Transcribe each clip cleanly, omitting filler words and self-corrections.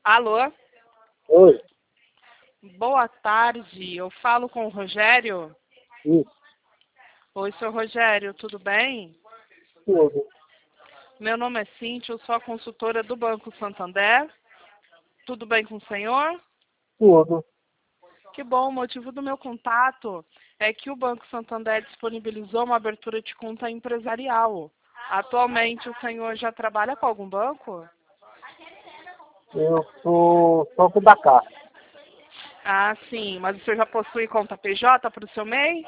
Alô? Oi, Boa tarde. Eu falo com o Rogério. isso, Oi, seu Rogério, tudo bem? tudo, Meu nome é Cíntia, eu sou a consultora do Banco Santander. Tudo bem com o senhor? tudo. Que bom, o motivo do meu contato é que o Banco Santander disponibilizou uma abertura de conta empresarial. Atualmente, o senhor já trabalha com algum banco? Eu sou sócio da Caixa. Ah, sim, mas o senhor já possui conta PJ para o seu MEI?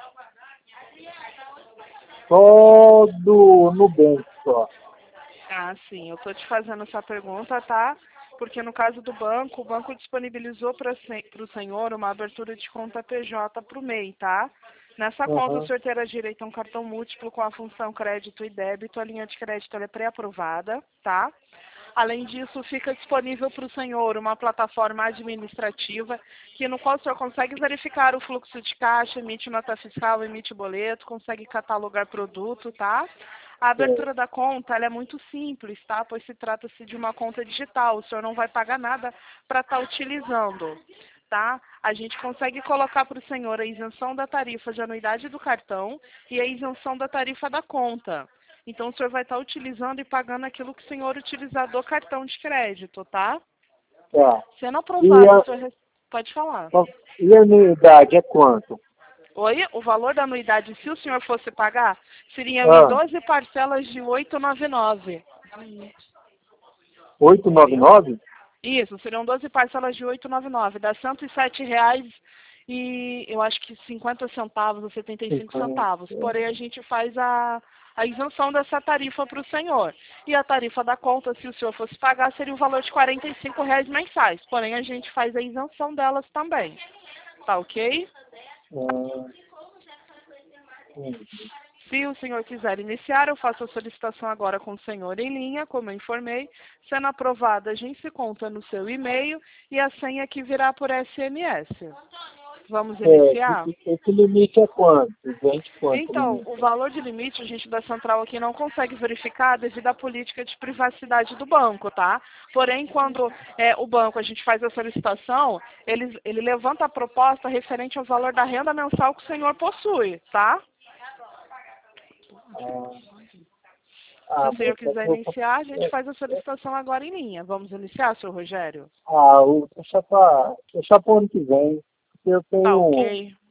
Só do Nubank só. Ah, sim, eu estou te fazendo essa pergunta, tá? Porque no caso do banco, o banco disponibilizou para o senhor uma abertura de conta PJ para o MEI, tá? Nessa conta, o Aham. senhor terá direito a um cartão múltiplo com a função crédito e débito. A linha de crédito ela é pré-aprovada, tá? Além disso, fica disponível para o senhor uma plataforma administrativa que no qual o senhor consegue verificar o fluxo de caixa, emite nota fiscal, emite boleto, consegue catalogar produto, tá? A É. abertura da conta ela é muito simples, tá? Pois se trata-se de uma conta digital. O senhor não vai pagar nada para estar utilizando, tá? A gente consegue colocar para o senhor a isenção da tarifa de anuidade do cartão e a isenção da tarifa da conta. Então, o senhor vai estar utilizando e pagando aquilo que o senhor utilizar do cartão de crédito, tá? Tá. Sendo E aprovado, o senhor pode falar. e a anuidade é quanto? Oi, o valor da anuidade, se o senhor fosse pagar, seriam em Ah, 12 parcelas de 899. 899? Isso, seriam 12 parcelas de 899. Dá R$ 107 e eu acho que 50 centavos ou 75 50. centavos. Porém, a gente faz a isenção dessa tarifa para o senhor. E a tarifa da conta, se o senhor fosse pagar, seria o valor de R$ 45 mensais. Porém, a gente faz a isenção delas também. Tá ok? Ah, hum. Se o senhor quiser iniciar, eu faço a solicitação agora com o senhor em linha, como eu informei. Sendo aprovada, a gente se conta no seu e-mail e a senha que virá por SMS. Vamos iniciar? Esse limite é quanto? Vende quanto o Então, limite? o valor de limite a gente da central aqui não consegue verificar devido à política de privacidade do banco, tá? Porém, quando o banco a gente faz a solicitação, ele levanta a proposta referente ao valor da renda mensal que o senhor possui, tá? Ah, Se ah, o senhor moça, quiser iniciar, a gente faz a solicitação agora em linha. Vamos iniciar, senhor Rogério? deixa para o ano que vem. Eu Tá tenho ok.